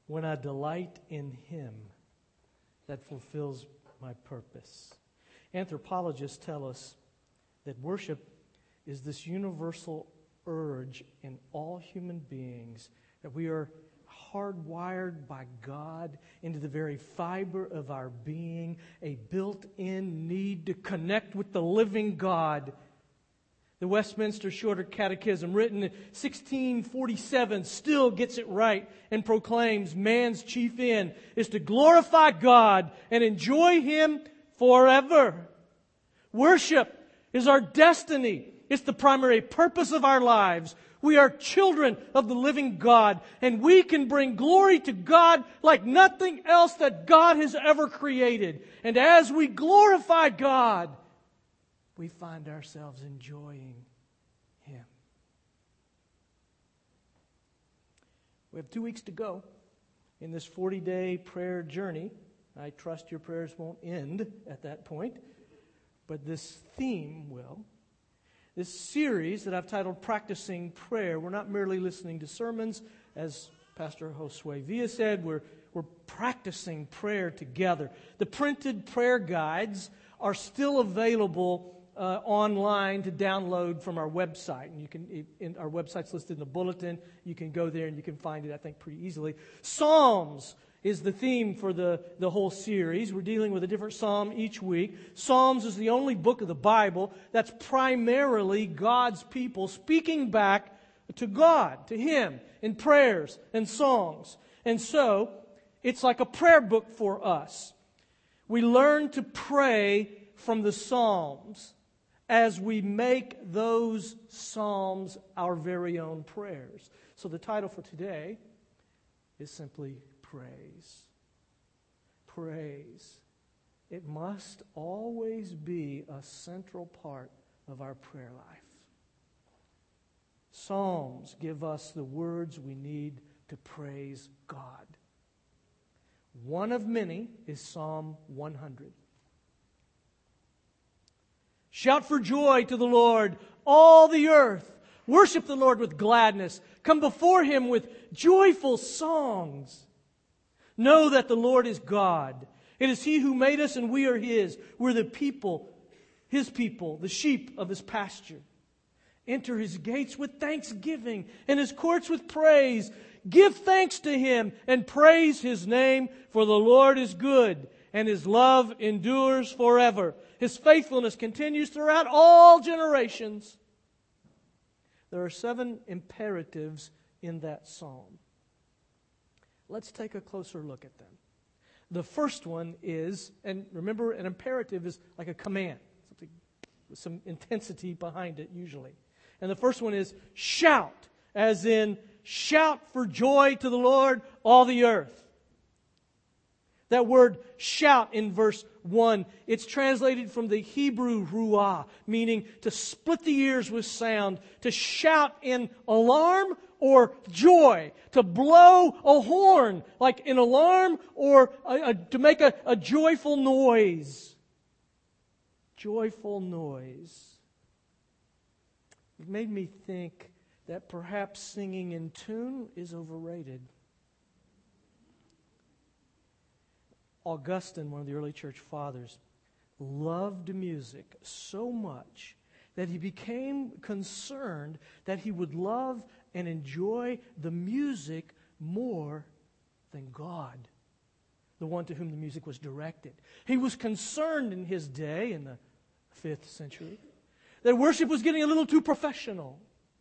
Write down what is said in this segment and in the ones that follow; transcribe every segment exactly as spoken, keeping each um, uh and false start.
when I delight in Him that fulfills my purpose. Anthropologists tell us that worship is this universal urge in all human beings, that we are hardwired by God into the very fiber of our being, a built-in need to connect with the living God. The Westminster Shorter Catechism, written in sixteen forty-seven, still gets it right and proclaims man's chief end is to glorify God and enjoy Him forever. Worship is our destiny. It's the primary purpose of our lives. We are children of the living God, and we can bring glory to God like nothing else that God has ever created. And as we glorify God, we find ourselves enjoying Him. We have two weeks to go in this forty-day prayer journey. I trust your prayers won't end at that point, but this theme will. This series that I've titled Practicing Prayer, we're not merely listening to sermons, as Pastor Josue Villa said, we're, we're practicing prayer together. The printed prayer guides are still available uh, online to download from our website. And you can, in, our website's listed in the bulletin. You can go there and you can find it, I think, pretty easily. Psalms is the theme for the, the whole series. We're dealing with a different psalm each week. Psalms is the only book of the Bible that's primarily God's people speaking back to God, to Him, in prayers and songs. And so, it's like a prayer book for us. We learn to pray from the Psalms as we make those Psalms our very own prayers. So the title for today is simply Praise. Praise. It must always be a central part of our prayer life. Psalms give us the words we need to praise God. One of many is Psalm one hundred. Shout for joy to the Lord, all the earth. Worship the Lord with gladness. Come before Him with joyful songs. Know that the Lord is God. It is He who made us and we are His. We're the people, His people, the sheep of His pasture. Enter His gates with thanksgiving and His courts with praise. Give thanks to Him and praise His name, for the Lord is good and His love endures forever. His faithfulness continues throughout all generations. There are seven imperatives in that psalm. Let's take a closer look at them. The first one is, and remember, an imperative is like a command, something with some intensity behind it usually. And the first one is shout, as in shout for joy to the Lord, all the earth. That word shout in verse one, it's translated from the Hebrew ruah, meaning to split the ears with sound, to shout in alarm or joy, to blow a horn like an alarm, or a, a, to make a, a joyful noise. Joyful noise. It made me think that perhaps singing in tune is overrated. Augustine, one of the early church fathers, loved music so much that he became concerned that he would love and enjoy the music more than God, the one to whom the music was directed. He was concerned in his day, in the fifth century, that worship was getting a little too professional.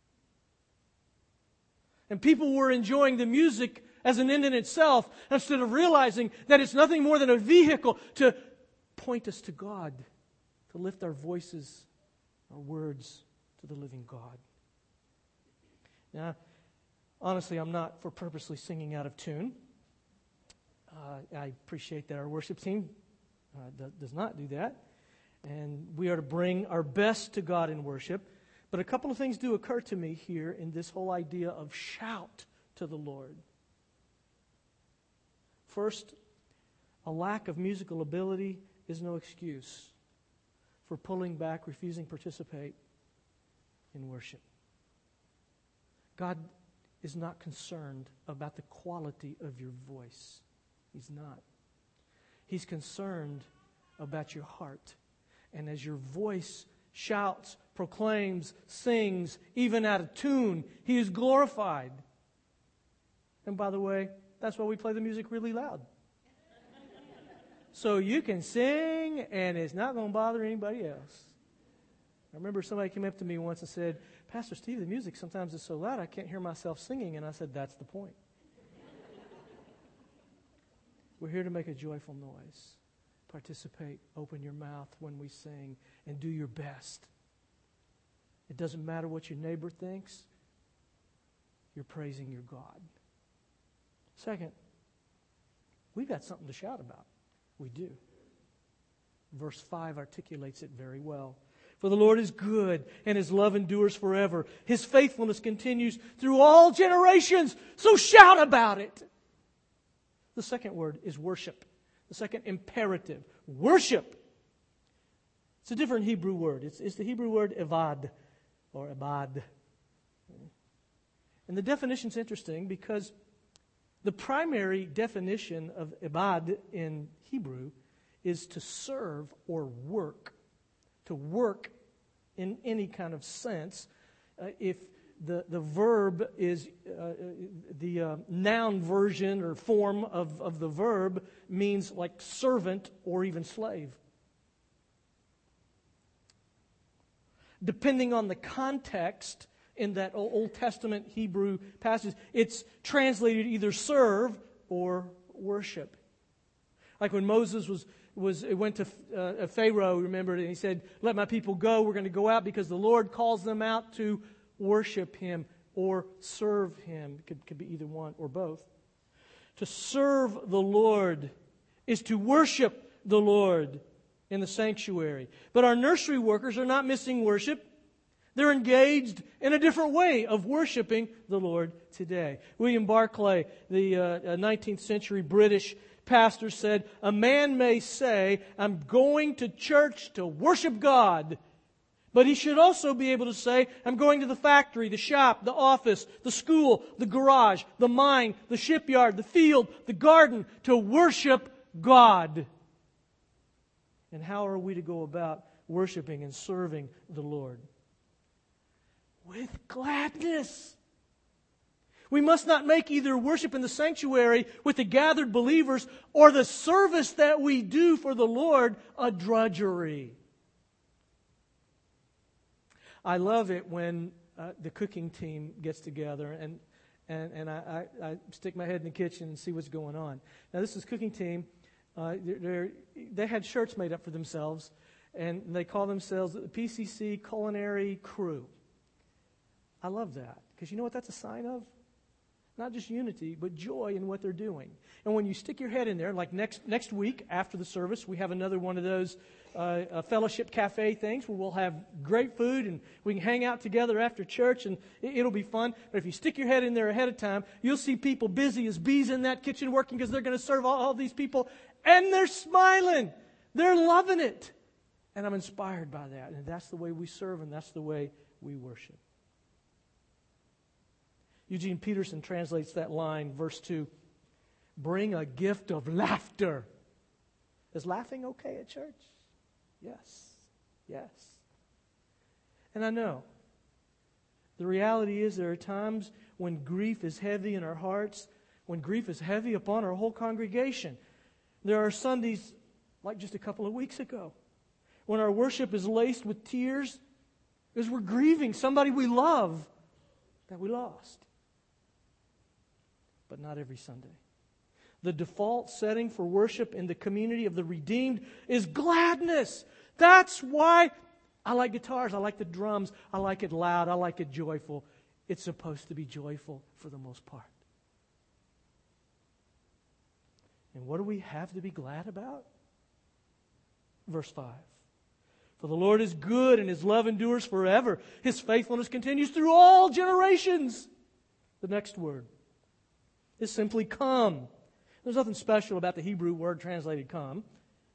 And people were enjoying the music as an end in itself, instead of realizing that it's nothing more than a vehicle to point us to God, to lift our voices, our words to the living God. Now, honestly, I'm not for purposely singing out of tune. Uh, I appreciate that our worship team uh, does, does not do that. And we are to bring our best to God in worship. But a couple of things do occur to me here in this whole idea of shout to the Lord. First, a lack of musical ability is no excuse for pulling back, refusing to participate in worship. God is not concerned about the quality of your voice. He's not. He's concerned about your heart. And as your voice shouts, proclaims, sings, even out of tune, He is glorified. And by the way, that's why we play the music really loud. So you can sing and it's not going to bother anybody else. I remember somebody came up to me once and said, Pastor Steve, the music sometimes is so loud I can't hear myself singing. And I said, that's the point. We're here to make a joyful noise. Participate, open your mouth when we sing, and do your best. It doesn't matter what your neighbor thinks. You're praising your God. Second, we've got something to shout about. We do. Verse five articulates it very well. For the Lord is good, and His love endures forever. His faithfulness continues through all generations. So shout about it. The second word is worship. The second imperative, worship. It's a different Hebrew word. It's, it's the Hebrew word evad, or abad. And the definition's interesting because the primary definition of ibad in Hebrew is to serve or work. To work in any kind of sense. Uh, if the, the verb is uh, the uh, noun version or form of, of the verb means like servant or even slave. Depending on the context in that Old Testament Hebrew passage, it's translated either serve or worship. Like when Moses was, was went to uh, Pharaoh, remember, and he said, let my people go, we're going to go out because the Lord calls them out to worship Him or serve Him. It could, could be either one or both. To serve the Lord is to worship the Lord in the sanctuary. But our nursery workers are not missing worship. They're engaged in a different way of worshiping the Lord today. William Barclay, the uh, nineteenth century British pastor, said, a man may say, I'm going to church to worship God. But he should also be able to say, I'm going to the factory, the shop, the office, the school, the garage, the mine, the shipyard, the field, the garden to worship God. And how are we to go about worshiping and serving the Lord? With gladness. We must not make either worship in the sanctuary with the gathered believers or the service that we do for the Lord a drudgery. I love it when uh, the cooking team gets together and and, and I, I, I stick my head in the kitchen and see what's going on. Now this is cooking team. Uh, they're, they're, they had shirts made up for themselves, and they call themselves the P C C Culinary Crew. I love that, because you know what that's a sign of? Not just unity, but joy in what they're doing. And when you stick your head in there, like next next week after the service, we have another one of those uh, uh, fellowship cafe things where we'll have great food and we can hang out together after church, and it, it'll be fun. But if you stick your head in there ahead of time, you'll see people busy as bees in that kitchen working because they're going to serve all, all these people, and they're smiling. They're loving it. And I'm inspired by that. And that's the way we serve, and that's the way we worship. Eugene Peterson translates that line, verse two, bring a gift of laughter. Is laughing okay at church? Yes. Yes. And I know the reality is there are times when grief is heavy in our hearts, when grief is heavy upon our whole congregation. There are Sundays, like just a couple of weeks ago, when our worship is laced with tears because we're grieving somebody we love that we lost. But not every Sunday. The default setting for worship in the community of the redeemed is gladness. That's why I like guitars. I like the drums. I like it loud. I like it joyful. It's supposed to be joyful for the most part. And what do we have to be glad about? Verse five. For the Lord is good and His love endures forever. His faithfulness continues through all generations. The next word is simply come. There's nothing special about the Hebrew word translated come.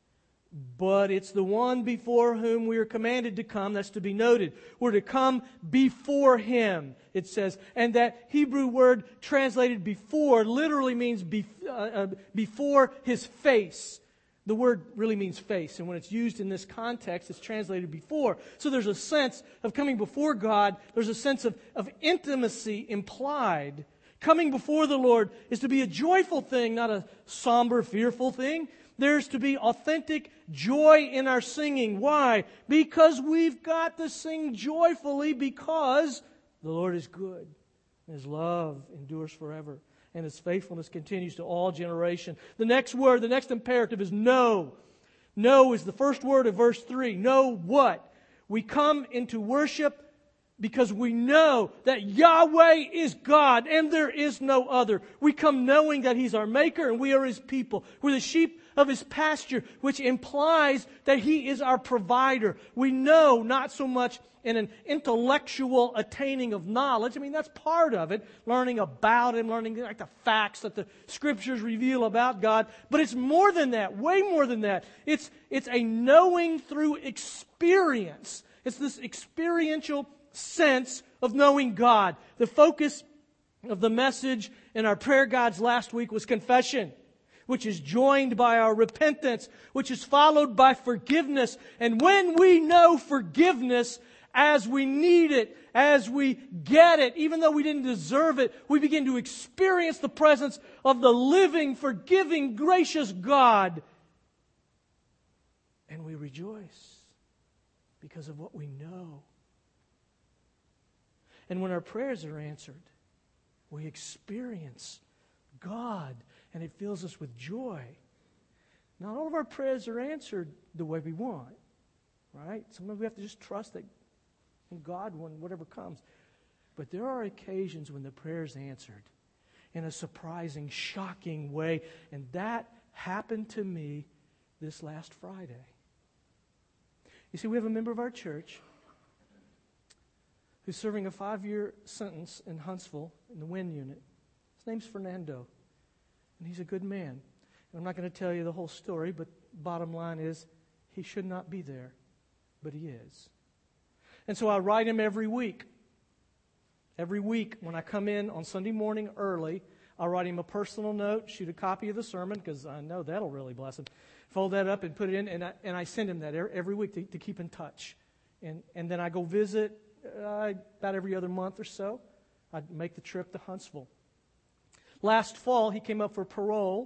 but it's the one before whom we are commanded to come. That's to be noted. We're to come before Him, it says. And that Hebrew word translated before literally means be, uh, uh, before His face. The word really means face, and when it's used in this context, it's translated before. So there's a sense of coming before God. There's a sense of, of intimacy implied. Coming before the Lord is to be a joyful thing, not a somber, fearful thing. There's to be authentic joy in our singing. Why? Because we've got to sing joyfully because the Lord is good. And His love endures forever. And His faithfulness continues to all generation. The next word, the next imperative is know. Know is the first word of verse three. Know what? We come into worship because we know that Yahweh is God and there is no other. We come knowing that He's our Maker and we are His people. We're the sheep of His pasture, which implies that He is our provider. We know not so much in an intellectual attaining of knowledge. I mean, that's part of it, learning about Him, learning like the facts that the Scriptures reveal about God. But it's more than that, way more than that. It's, it's a knowing through experience. It's this experiential sense of knowing God. The focus of the message in our prayer guides last week was confession, which is joined by our repentance, which is followed by forgiveness. And when we know forgiveness as we need it, as we get it, even though we didn't deserve it, we begin to experience the presence of the living, forgiving, gracious God. And we rejoice because of what we know. And when our prayers are answered, we experience God, and it fills us with joy. Not all of our prayers are answered the way we want, right? Sometimes we have to just trust that in God when whatever comes. But there are occasions when the prayer is answered in a surprising, shocking way, and that happened to me this last Friday. You see, we have a member of our church who's serving a five-year sentence in Huntsville in the W I N unit. His name's Fernando, and he's a good man. And I'm not going to tell you the whole story, but bottom line is he should not be there, but he is. And so I write him every week. Every week when I come in on Sunday morning early, I'll write him a personal note, shoot a copy of the sermon, because I know that'll really bless him. Fold that up and put it in, and I, and I send him that every week to, to keep in touch. And, and then I go visit Uh, about every other month or so. I'd make the trip to Huntsville. Last fall, he came up for parole.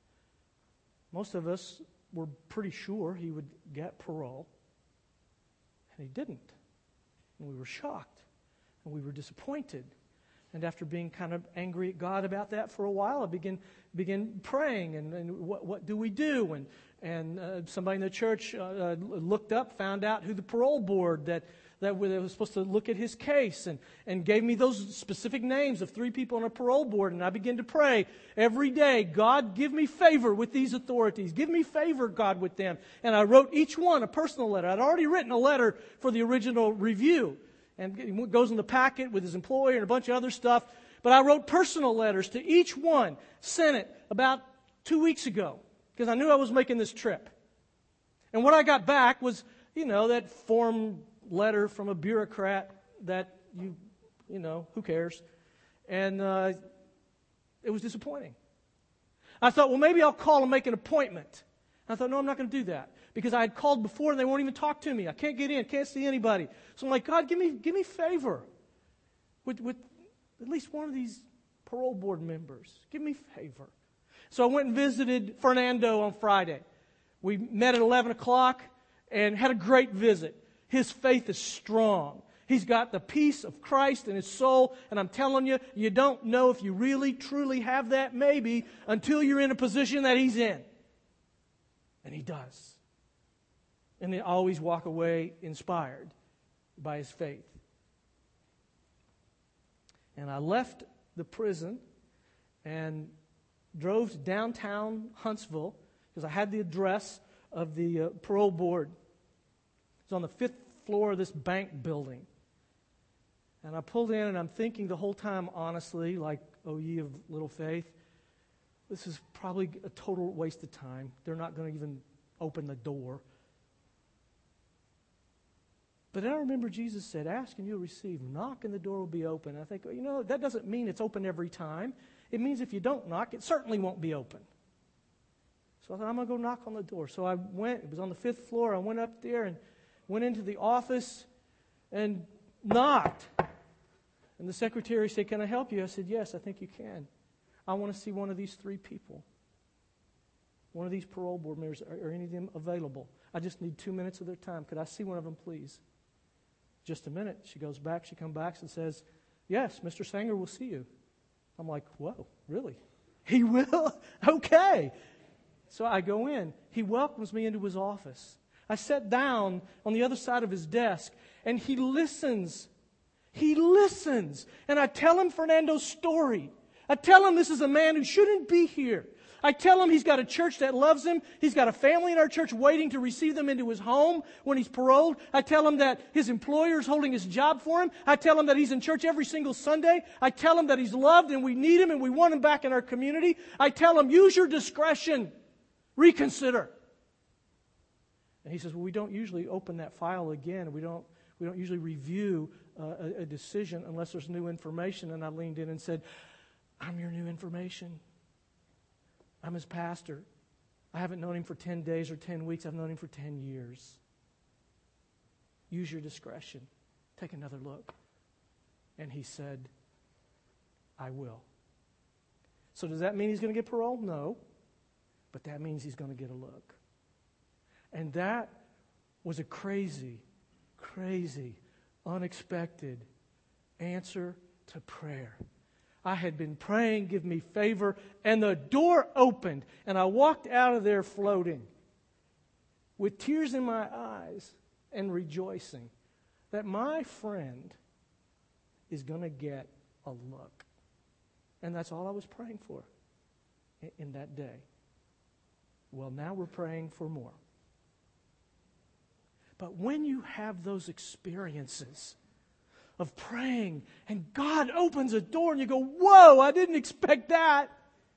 Most of us were pretty sure he would get parole. And he didn't. And we were shocked. And we were disappointed. And after being kind of angry at God about that for a while, I began, began praying. And, and what, what do we do? And, and uh, somebody in the church uh, uh, looked up, found out who the parole board that that was supposed to look at his case and, and gave me those specific names of three people on a parole board. And I began to pray every day, God, give me favor with these authorities. Give me favor, God, with them. And I wrote each one a personal letter. I'd already written a letter for the original review. And it goes in the packet with his employer and a bunch of other stuff. But I wrote personal letters to each one, sent it about two weeks ago because I knew I was making this trip. And what I got back was, you know, that form letter from a bureaucrat that you, you know, who cares? And uh, it was disappointing. I thought, well, maybe I'll call and make an appointment. And I thought, no, I'm not going to do that because I had called before and they won't even talk to me. I can't get in, can't see anybody. So I'm like, God, give me, give me favor with, with at least one of these parole board members. Give me favor. So I went and visited Fernando on Friday. We met at eleven o'clock and had a great visit. His faith is strong. He's got the peace of Christ in his soul. And I'm telling you, you don't know if you really, truly have that maybe until you're in a position that he's in. And he does. And they always walk away inspired by his faith. And I left the prison and drove to downtown Huntsville because I had the address of the uh, parole board. It's on the fifth floor of this bank building. And I pulled in and I'm thinking the whole time, honestly, like, oh, ye of little faith, this is probably a total waste of time. They're not going to even open the door. But then I remember Jesus said, ask and you'll receive. Knock and the door will be open. I think, you know, that doesn't mean it's open every time. It means if you don't knock, it certainly won't be open. So I thought, I'm going to go knock on the door. So I went. It was on the fifth floor. I went up there and went into the office and knocked. And the secretary said, can I help you? I said, yes, I think you can. I want to see one of these three people. One of these parole board members. Are, are any of them available? I just need two minutes of their time. Could I see one of them, please? Just a minute. She goes back. She comes back and says, yes, Mister Sanger will see you. I'm like, whoa, really? He will? Okay. So I go in. He welcomes me into his office. I sat down on the other side of his desk, and he listens. He listens. And I tell him Fernando's story. I tell him this is a man who shouldn't be here. I tell him he's got a church that loves him. He's got a family in our church waiting to receive them into his home when he's paroled. I tell him that his employer's holding his job for him. I tell him that he's in church every single Sunday. I tell him that he's loved and we need him and we want him back in our community. I tell him, use your discretion. Reconsider. And he says, well, we don't usually open that file again. We don't, we don't usually review uh, a, a decision unless there's new information. And I leaned in and said, I'm your new information. I'm his pastor. I haven't known him for ten days or ten weeks. I've known him for ten years. Use your discretion. Take another look. And he said, I will. So does that mean he's going to get parole? No. But that means he's going to get a look. And that was a crazy, crazy, unexpected answer to prayer. I had been praying, give me favor, and the door opened, and I walked out of there floating with tears in my eyes and rejoicing that my friend is going to get a look. And that's all I was praying for in that day. Well, now we're praying for more. But when you have those experiences of praying, and God opens a door, and you go, whoa, I didn't expect that.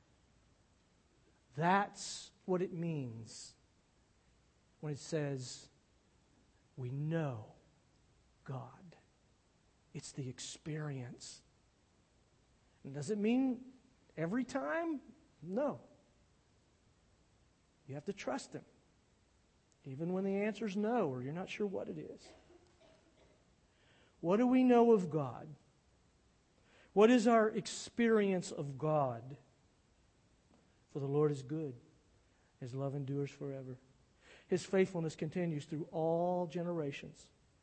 That's what it means when it says, we know God. It's the experience. And does it mean every time? No. You have to trust Him, even when the answer's no, or you're not sure what it is. What do we know of God? What is our experience of God? For the Lord is good. His love endures forever. His faithfulness continues through all generations.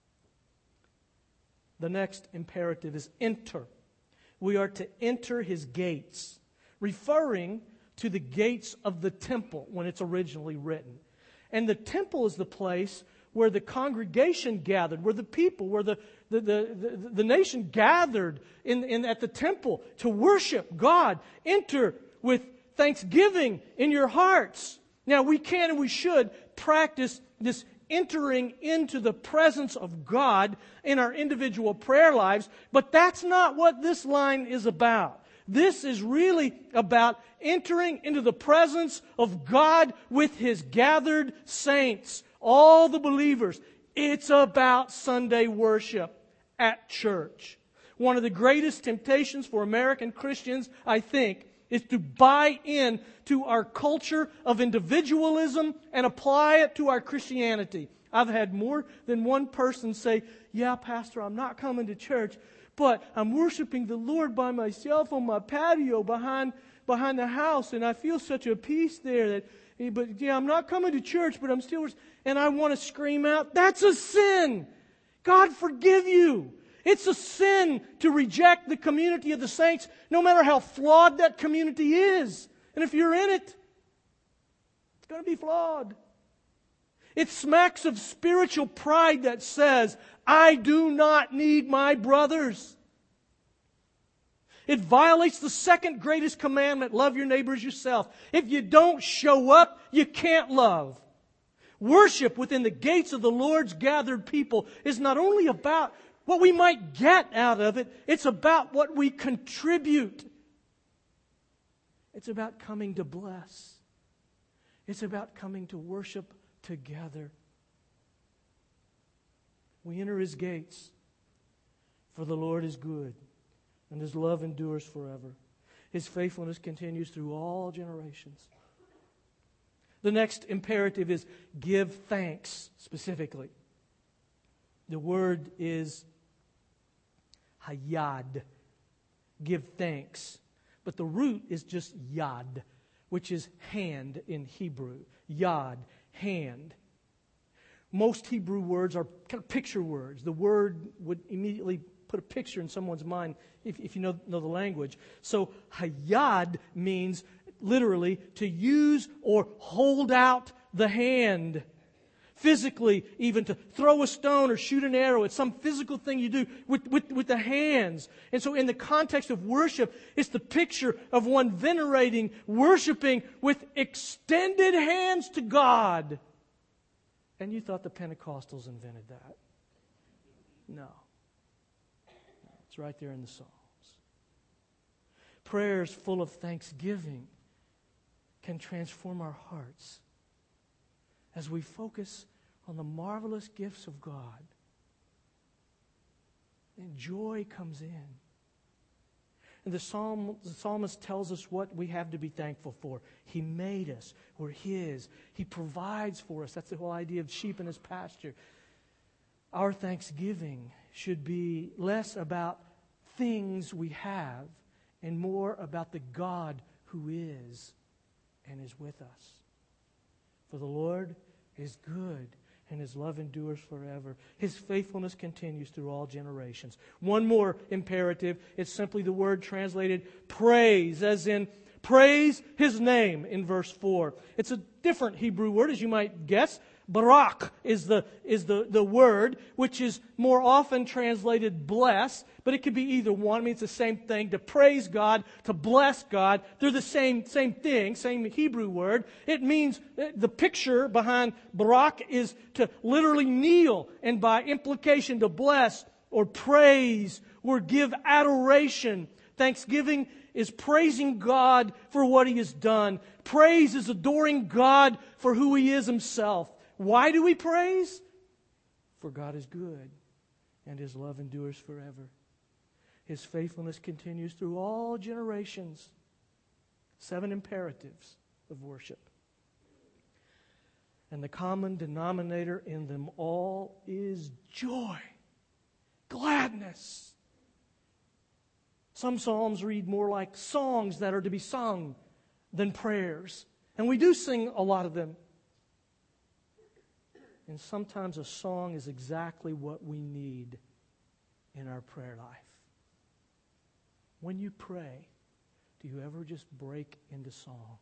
The next imperative is enter. We are to enter His gates, referring to the gates of the temple when it's originally written. And the temple is the place where the congregation gathered, where the people, where the, the, the, the, the nation gathered in, in, at the temple to worship God. Enter with thanksgiving in your hearts. Now, we can and we should practice this entering into the presence of God in our individual prayer lives, but that's not what this line is about. This is really about entering into the presence of God with His gathered saints, all the believers. It's about Sunday worship at church. One of the greatest temptations for American Christians, I think, is to buy in to our culture of individualism and apply it to our Christianity. I've had more than one person say, yeah, Pastor, I'm not coming to church, but I'm worshiping the Lord by myself on my patio behind behind the house, and I feel such a peace there that, but yeah, I'm not coming to church, but I'm still, and I want to scream out, that's a sin. God forgive you. It's a sin to reject the community of the saints, no matter how flawed that community is. And if you're in it, it's going to be flawed. It smacks of spiritual pride that says, I do not need my brothers. It violates the second greatest commandment, love your neighbor as yourself. If you don't show up, you can't love. Worship within the gates of the Lord's gathered people is not only about what we might get out of it, it's about what we contribute. It's about coming to bless. It's about coming to worship together. We enter His gates, for the Lord is good, and His love endures forever. His faithfulness continues through all generations. The next imperative is give thanks, specifically. The word is hayad, give thanks. But the root is just yad, which is hand in Hebrew. Yad, hand. Most Hebrew words are kind of picture words. The word would immediately put a picture in someone's mind if, if you know, know the language. So hayad means literally to use or hold out the hand. Physically, even to throw a stone or shoot an arrow. It's some physical thing you do with, with, with the hands. And so in the context of worship, it's the picture of one venerating, worshiping with extended hands to God. And you thought the Pentecostals invented that. No. It's right there in the Psalms. Prayers full of thanksgiving can transform our hearts as we focus on the marvelous gifts of God. And joy comes in. And the, psalm, the psalmist tells us what we have to be thankful for. He made us. We're His. He provides for us. That's the whole idea of sheep in His pasture. Our thanksgiving should be less about things we have and more about the God who is and is with us. For the Lord is good, and His love endures forever. His faithfulness continues through all generations. One more imperative. It's simply the word translated praise, as in praise His name in verse four. It's a different Hebrew word, as you might guess. Barak is the is the, the word, which is more often translated bless, but it could be either one. I mean, it's the same thing. To praise God, to bless God, they're the same same thing, same Hebrew word. It means, the picture behind Barak is to literally kneel, and by implication to bless or praise or give adoration. Thanksgiving is praising God for what He has done. Praise is adoring God for who He is Himself. Why do we praise? For God is good, and His love endures forever. His faithfulness continues through all generations. Seven imperatives of worship. And the common denominator in them all is joy, gladness. Some psalms read more like songs that are to be sung than prayers. And we do sing a lot of them. And sometimes a song is exactly what we need in our prayer life. When you pray, do you ever just break into song?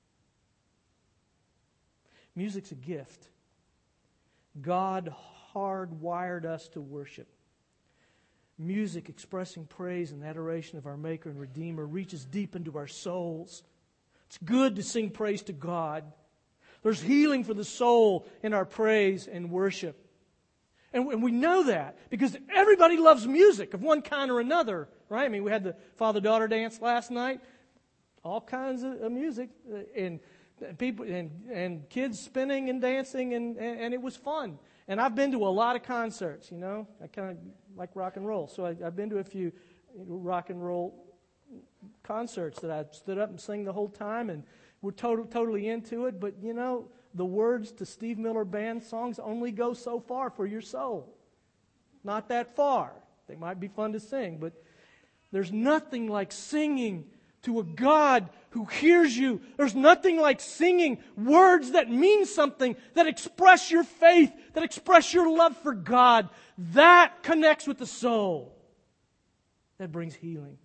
Music's a gift. God hardwired us to worship. Music expressing praise and adoration of our Maker and Redeemer reaches deep into our souls. It's good to sing praise to God. There's healing for the soul in our praise and worship. And we know that because everybody loves music of one kind or another, right? I mean, we had the father-daughter dance last night. All kinds of music and people and, and kids spinning and dancing, and, and it was fun. And I've been to a lot of concerts, you know. I kind of like rock and roll. So I, I've been to a few rock and roll concerts that I stood up and sang the whole time, and we're total, totally into it. But, you know, the words to Steve Miller Band songs only go so far for your soul. Not that far. They might be fun to sing, but there's nothing like singing to a God who hears you. There's nothing like singing words that mean something, that express your faith, that express your love for God. That connects with the soul. That brings healing.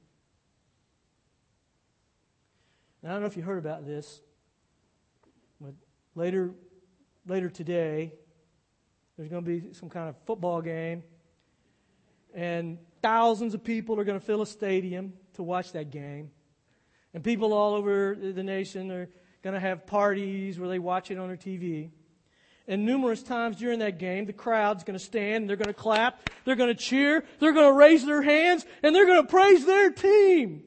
Now, I don't know if you heard about this, but later, later today, there's going to be some kind of football game, and thousands of people are going to fill a stadium to watch that game. And people all over the nation are going to have parties where they watch it on their T V. And numerous times during that game, the crowd's going to stand, and they're going to clap, they're going to cheer, they're going to raise their hands, and they're going to praise their team.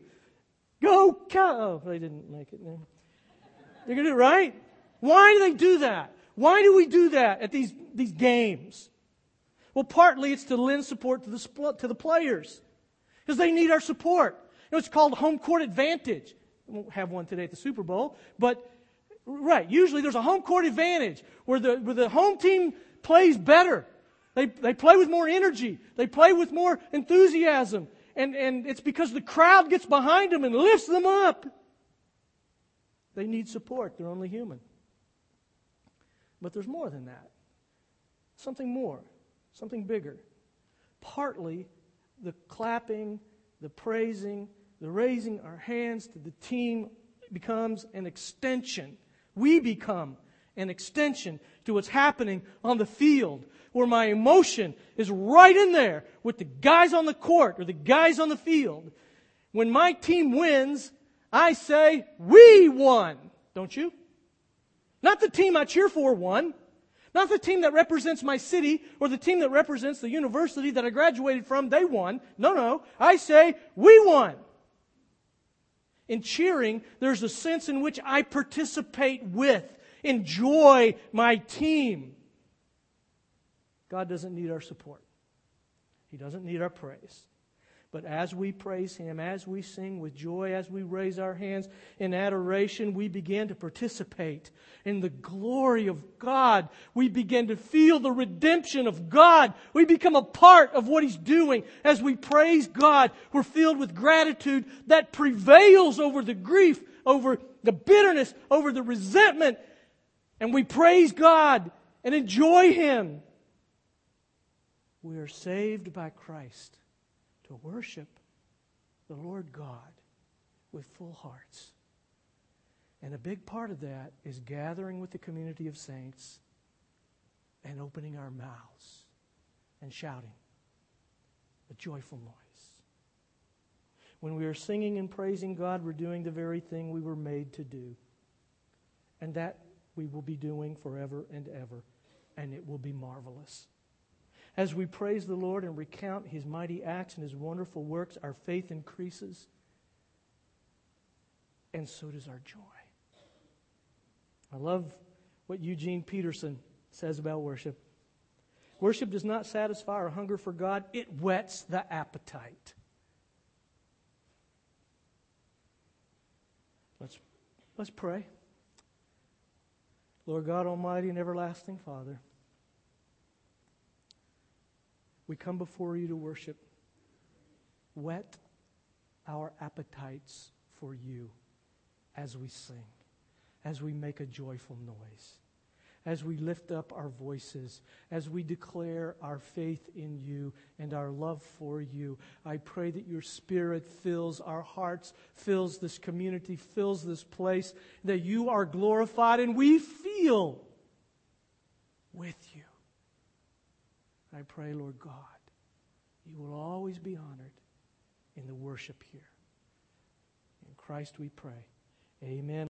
Go Cow! Oh, they didn't make it. No. They're going to do it, right? Why do they do that? Why do we do that at these, these games? Well, partly it's to lend support to the, spl- to the players. Because they need our support. You know, it's called home court advantage. We won't have one today at the Super Bowl. But, right, usually there's a home court advantage where the, where the home team plays better. They, they play with more energy. They play with more enthusiasm. And, and it's because the crowd gets behind them and lifts them up. They need support. They're only human. But there's more than that. Something more. Something bigger. Partly the clapping, the praising, the raising our hands to the team becomes an extension. We become an extension to what's happening on the field, where my emotion is right in there with the guys on the court or the guys on the field. When my team wins, I say, we won. Don't you? Not the team I cheer for won. Not the team that represents my city or the team that represents the university that I graduated from, they won. No, no. I say, we won. In cheering, there's a sense in which I participate with, enjoy my team. God doesn't need our support. He doesn't need our praise. But as we praise Him, as we sing with joy, as we raise our hands in adoration, we begin to participate in the glory of God. We begin to feel the redemption of God. We become a part of what He's doing. As we praise God, we're filled with gratitude that prevails over the grief, over the bitterness, over the resentment. And we praise God and enjoy Him. We are saved by Christ to worship the Lord God with full hearts. And a big part of that is gathering with the community of saints and opening our mouths and shouting a joyful noise. When we are singing and praising God, we're doing the very thing we were made to do. And that we will be doing forever and ever. And it will be marvelous. As we praise the Lord and recount His mighty acts and His wonderful works, our faith increases. And so does our joy. I love what Eugene Peterson says about worship. Worship does not satisfy our hunger for God. It whets the appetite. Let's, let's pray. Lord God Almighty and everlasting Father, we come before You to worship. Whet our appetites for You as we sing, as we make a joyful noise, as we lift up our voices, as we declare our faith in You and our love for You. I pray that Your Spirit fills our hearts, fills this community, fills this place, that You are glorified and we feel with You. I pray, Lord God, You will always be honored in the worship here. In Christ we pray. Amen.